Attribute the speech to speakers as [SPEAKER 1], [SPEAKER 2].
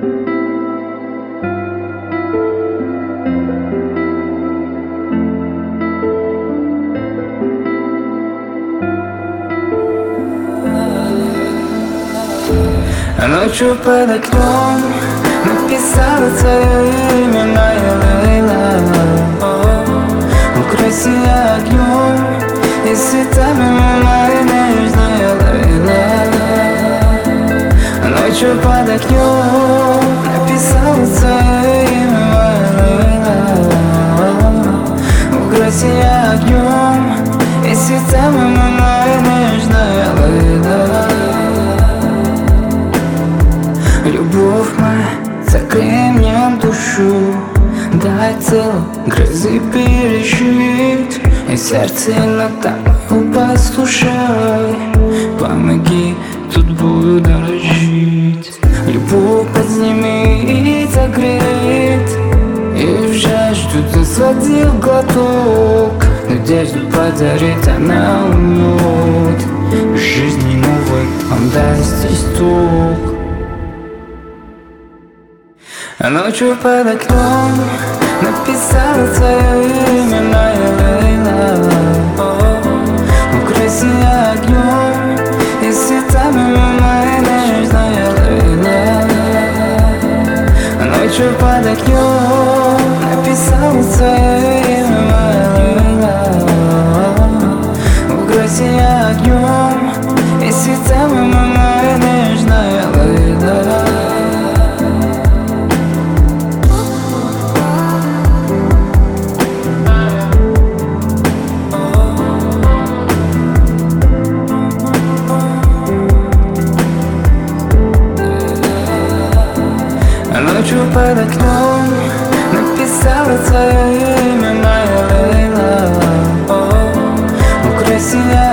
[SPEAKER 1] Ночью под окном написала твое имя, моя Лейла. Укройся огнем и цветами, моя нежная Лейла. Ночью под окном написала твое имя, моя Лейла. Укройся огнем и цветами, моя нежная Лейла. Любовь моя, согрей мне душу, дай целую грозы пережить. И сердце иногда мое послушай, помоги, тут буду дорожить. Любовь подними и согреет, и в жажду ты сводил глоток. Надежду подарит, она умрет, в жизни новой он даст исток. Ночью под окном написала твое имя, моя Лейла. Укройся огнем и цветами, моя нежная Лейла. Ночью под окном написала твое имя, моя Лейла. Укройся огнем и цветами, моя нежная Лейла. Ночью под окном написала твое имя, моя Лейла. Укройся